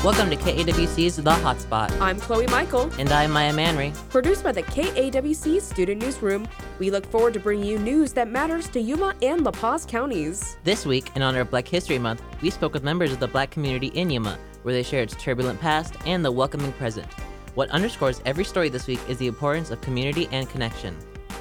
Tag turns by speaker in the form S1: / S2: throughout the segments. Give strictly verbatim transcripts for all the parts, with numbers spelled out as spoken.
S1: Welcome to K A W C's The Hotspot.
S2: I'm Chloe Michael.
S1: And I'm Maya Manry.
S2: Produced by the K A W C Student Newsroom, we look forward to bringing you news that matters to Yuma and La Paz counties.
S1: This week, in honor of Black History Month, we spoke with members of the Black community in Yuma, where they share its turbulent past and the welcoming present. What underscores every story this week is the importance of community and connection.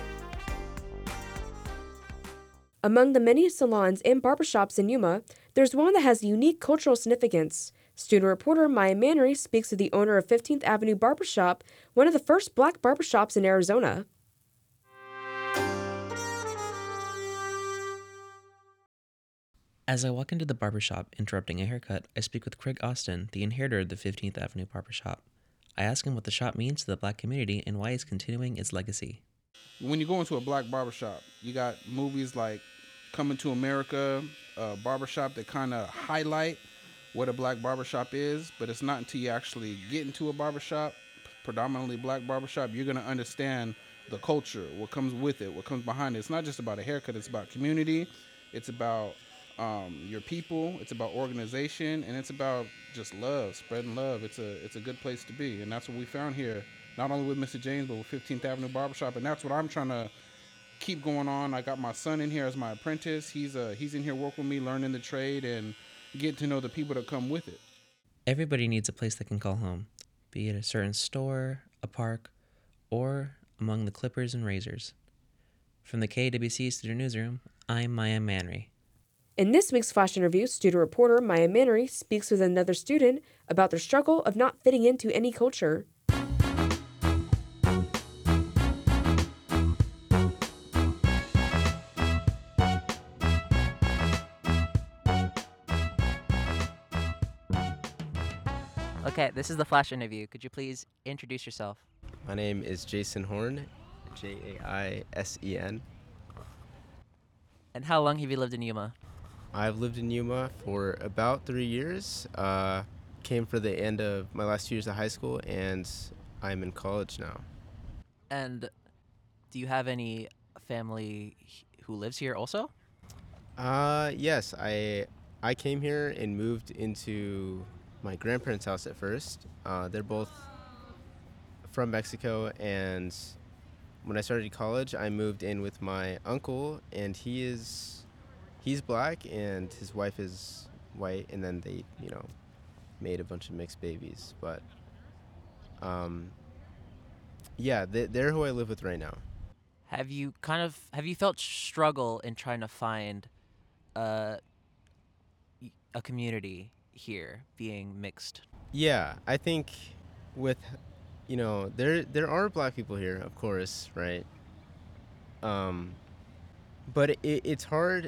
S2: Among the many salons and barbershops in Yuma, there's one that has unique cultural significance. Student reporter Maya Manry speaks to the owner of fifteenth Avenue Barbershop, one of the first black barbershops in Arizona.
S3: As I walk into the barbershop interrupting a haircut, I speak with Craig Austin, the inheritor of the fifteenth Avenue Barbershop. I ask him what the shop means to the black community and why it's continuing its legacy.
S4: When you go into a black barbershop, you got movies like Coming to America, a barbershop that kind of highlight what a black barbershop is, but it's not until you actually get into a barbershop, predominantly black barbershop, you're going to understand the culture, what comes with it, what comes behind it. It's not just about a haircut, it's about community, it's about um, your people, it's about organization, and it's about just love, spreading love. It's a it's a good place to be, and that's what we found here, not only with Mister James, but with fifteenth Avenue Barbershop, and that's what I'm trying to keep going on. I got my son in here as my apprentice. He's uh, he's in here working with me, learning the trade, and get to know the people that come with it.
S3: Everybody needs a place they can call home, be it a certain store, a park, or among the clippers and razors. From the K A W C Student Newsroom, I'm Maya Manry.
S2: In this week's Flash interview, student reporter Maya Manry speaks with another student about their struggle of not fitting into any culture.
S1: Okay, this is the Flash interview. Could you please introduce yourself?
S5: My name is Jason Horn, J A I S E N.
S1: And how long have you lived in Yuma?
S5: I've lived in Yuma for about three years. Uh, came for the end of my last two years of high school, and I'm in college now.
S1: And do you have any family who lives here also?
S5: Uh, yes, I I came here and moved into my grandparents' house at first. Uh, they're both from Mexico, and when I started college, I moved in with my uncle, and he is he's black, and his wife is white, and then they, you know, made a bunch of mixed babies. But um, yeah, they, they're who I live with right now.
S1: Have you kind of have you felt struggle in trying to find uh, a community here, being mixed?
S5: Yeah, I think with, you know, there there are black people here, of course, right? Um, but it, it's hard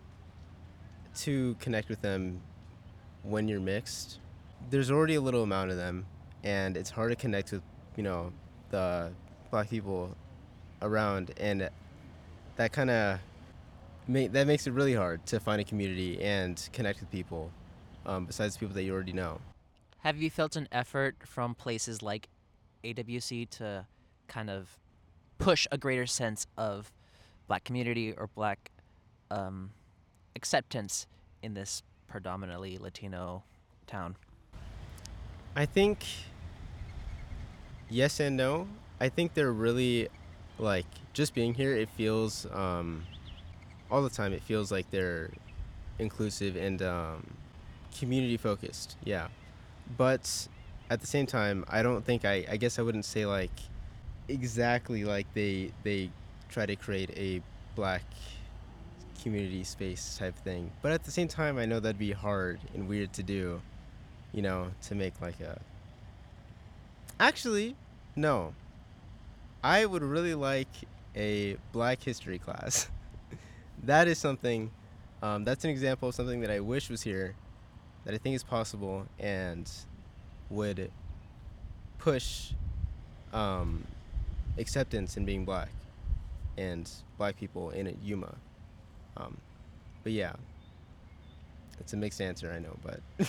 S5: to connect with them when you're mixed. There's already a little amount of them, and it's hard to connect with, you know, the black people around, and that kind of ma- that makes it really hard to find a community and connect with people. Um, besides people that you already know.
S1: Have you felt an effort from places like A W C to kind of push a greater sense of black community or black um, acceptance in this predominantly Latino town?
S5: I think yes and no. I think they're really, like, just being here, it feels, um, all the time, it feels like they're inclusive and um, community focused, yeah. But at the same time, I don't think I I guess I wouldn't say like exactly like they they try to create a black community space type thing. But at the same time, I know that'd be hard and weird to do, you know, to make like a Actually, no. I would really like a black history class. That is something um, that's an example of something that I wish was here, that I think is possible and would push um, acceptance in being black and black people in Yuma. Um, but yeah, it's a mixed answer, I know, but.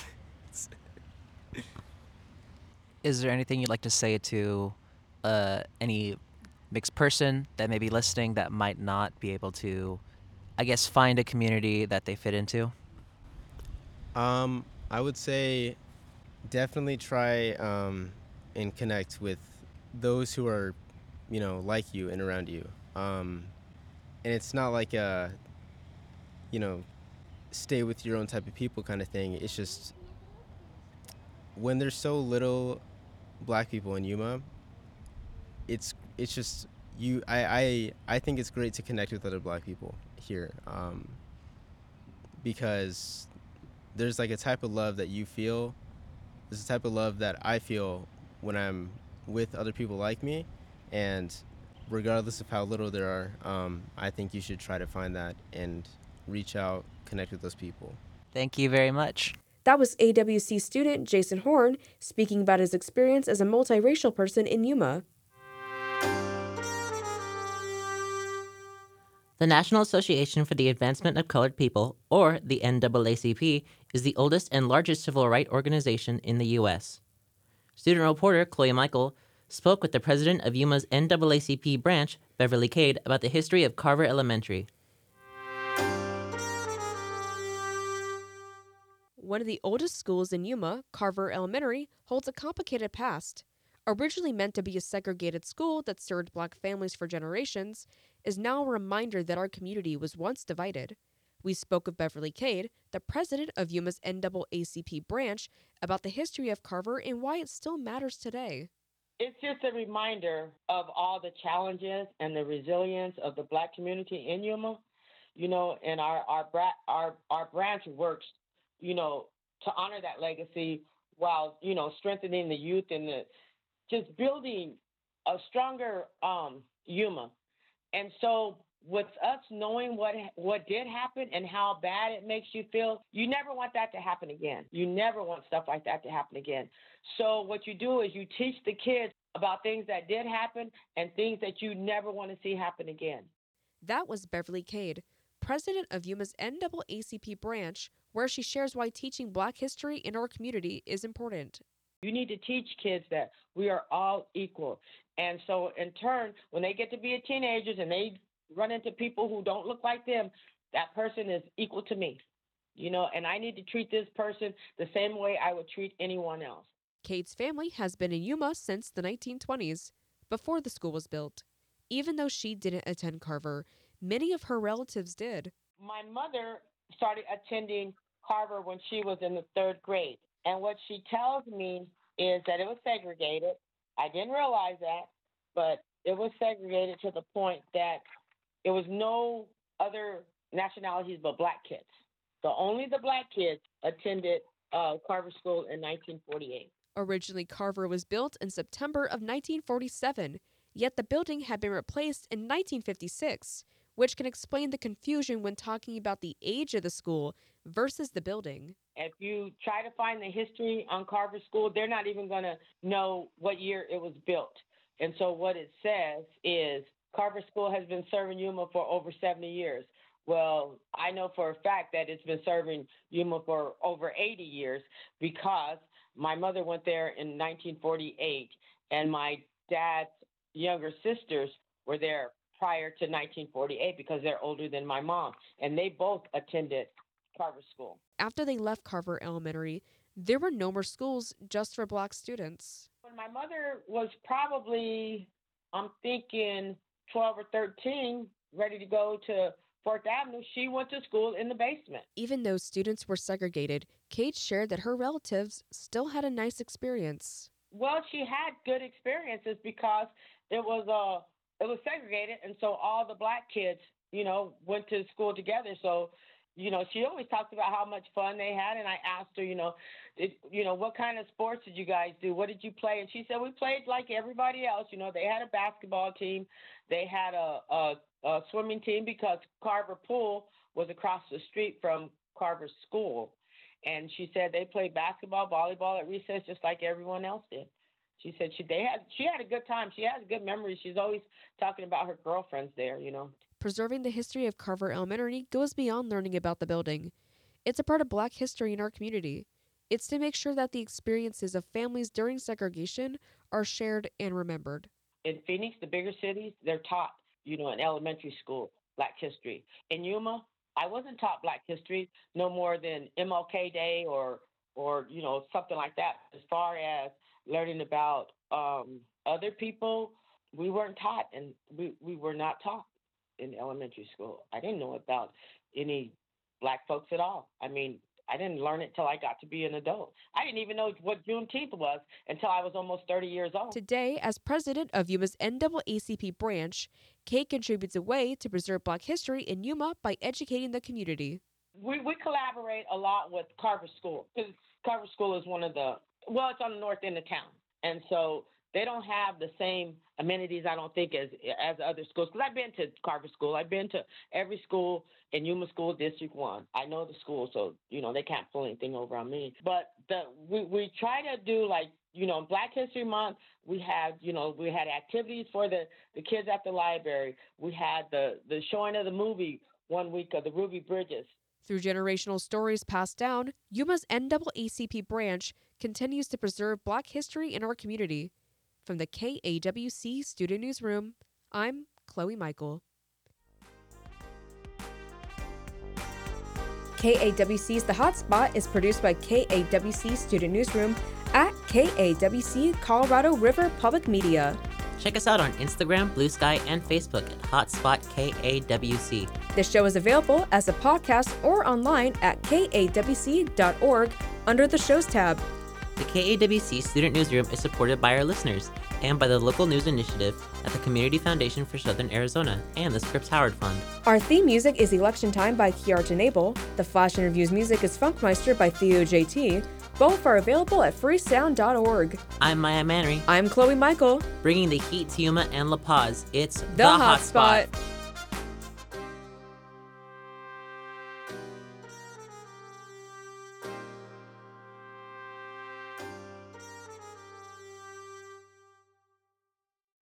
S1: Is there anything you'd like to say to uh, any mixed person that may be listening that might not be able to, I guess, find a community that they fit into?
S5: Um, I would say definitely try um, and connect with those who are, you know, like you and around you. Um, and it's not like a, you know, stay with your own type of people kind of thing. It's just when there's so little black people in Yuma, it's it's just you. I I I think it's great to connect with other black people here, um, because there's like a type of love that you feel. There's a type of love that I feel when I'm with other people like me, and regardless of how little there are, um, I think you should try to find that and reach out, connect with those people.
S1: Thank you very much.
S2: That was A W C student Jason Horn speaking about his experience as a multiracial person in Yuma.
S6: The National Association for the Advancement of Colored People, or the N double A C P, is the oldest and largest civil rights organization in the U S. Student reporter Chloe Michael spoke with the president of Yuma's N double A C P branch, Beverly Cade, about the history of Carver Elementary.
S2: One of the oldest schools in Yuma, Carver Elementary, holds a complicated past. Originally meant to be a segregated school that served black families for generations, is now a reminder that our community was once divided. We spoke with Beverly Cade, the president of Yuma's N double A C P branch, about the history of Carver and why it still matters today.
S7: It's just a reminder of all the challenges and the resilience of the black community in Yuma. You know, and our our bra- our our branch works, you know, to honor that legacy while, you know, strengthening the youth and the just building a stronger um, Yuma. And so, with us knowing what what did happen and how bad it makes you feel, you never want that to happen again. You never want stuff like that to happen again. So what you do is you teach the kids about things that did happen and things that you never want to see happen again.
S2: That was Beverly Cade, president of Yuma's N double A C P branch, where she shares why teaching black history in our community is important.
S7: You need to teach kids that we are all equal. And so, in turn, when they get to be a teenagers and they run into people who don't look like them, that person is equal to me. You know, and I need to treat this person the same way I would treat anyone else.
S2: Cade's family has been in Yuma since the nineteen twenties, before the school was built. Even though she didn't attend Carver, many of her relatives did.
S7: My mother started attending Carver when she was in the third grade. And what she tells me is that it was segregated. I didn't realize that, but it was segregated to the point that it was no other nationalities but black kids. So only the black kids attended uh, Carver School in nineteen forty-eight.
S2: Originally, Carver was built in September of nineteen forty-seven, yet the building had been replaced in nineteen fifty-six, which can explain the confusion when talking about the age of the school versus the building.
S7: If you try to find the history on Carver School, they're not even going to know what year it was built. And so what it says is Carver School has been serving Yuma for over seventy years. Well, I know for a fact that it's been serving Yuma for over eighty years because my mother went there in nineteen forty-eight, and my dad's younger sisters were there prior to nineteen forty-eight because they're older than my mom, and they both attended Carver School.
S2: After they left Carver Elementary, there were no more schools just for black students.
S7: When my mother was probably, I'm thinking, twelve or thirteen, ready to go to Fourth Avenue, she went to school in the basement.
S2: Even though students were segregated, Kate shared that her relatives still had a nice experience.
S7: Well, she had good experiences because it was uh it was segregated, and so all the black kids, you know, went to school together. So, you know, she always talked about how much fun they had, and I asked her, you know, did, you know, what kind of sports did you guys do? What did you play? And she said we played like everybody else. You know, they had a basketball team, they had a a, a swimming team because Carver Pool was across the street from Carver School, and she said they played basketball, volleyball at recess just like everyone else did. She said she they had she had a good time. She has good memories. She's always talking about her girlfriends there, you know.
S2: Preserving the history of Carver Elementary goes beyond learning about the building. It's a part of black history in our community. It's to make sure that the experiences of families during segregation are shared and remembered.
S7: In Phoenix, the bigger cities, they're taught, you know, in elementary school, black history. In Yuma, I wasn't taught black history no more than M L K Day or or you know something like that. As far as learning about um, other people, we weren't taught, and we, we were not taught in elementary school. I didn't know about any black folks at all. I mean, I didn't learn it till I got to be an adult. I didn't even know what Juneteenth was until I was almost thirty years old.
S2: Today, as president of Yuma's N double A C P branch, Kate contributes a way to preserve Black history in Yuma by educating the community.
S7: We we collaborate a lot with Carver School, because Carver School is one of the, well, it's on the north end of town. And so they don't have the same amenities, I don't think, as as other schools. Because I've been to Carver School. I've been to every school in Yuma School District one. I know the school, so, you know, they can't pull anything over on me. But the we, we try to do, like, you know, Black History Month, we had, you know, we had activities for the, the kids at the library. We had the, the showing of the movie one week of the Ruby Bridges.
S2: Through generational stories passed down, Yuma's N double A C P branch continues to preserve Black history in our community. From the K A W C Student Newsroom, I'm Chloe Michael. K A W C's The Hotspot is produced by K A W C Student Newsroom at K A W C Colorado River Public Media.
S6: Check us out on Instagram, Blue Sky, and Facebook at Hotspot K A W C.
S2: This show is available as a podcast or online at K A W C dot org under the Shows tab.
S6: The K A W C Student Newsroom is supported by our listeners and by the local news initiative at the Community Foundation for Southern Arizona and the Scripps Howard Fund.
S2: Our theme music is Election Time by Kiara Janable. The Flash Interviews music is Funkmeister by Theo J T. Both are available at freesound dot org.
S6: I'm Maya Manry,
S2: I'm Chloe Michael.
S6: bringing the heat to Yuma and La Paz. It's
S2: The, Hotspot.